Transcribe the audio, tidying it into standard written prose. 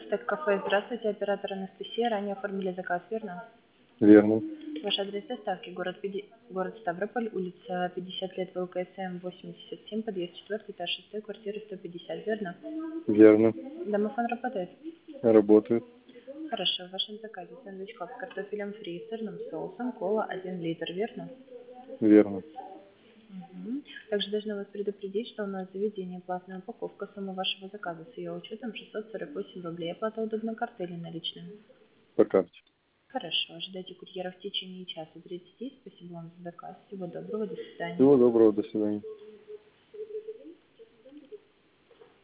Кафе, здравствуйте, оператор Анастасия. Ранее оформили заказ, верно? Верно. Ваш адрес доставки, город Ставрополь, улица 50 лет ВЛКСМ 87, подъезд 4, этаж 6, квартира 150, верно? Верно. Домофон работает? Работает. Хорошо, в вашем заказе сэндвич клаб с картофелем фри и сырным соусом, кола 1 литр, верно? Верно. Мгм. Также должна вас предупредить, что у нас в заведении платная упаковка. Сумма вашего заказа с ее учетом 648 рублей. Оплата удобной картой или наличными? По карте. Хорошо, ожидайте курьера в течение часа 30. Спасибо вам за заказ. Всего доброго, до свидания. Всего доброго. До свидания.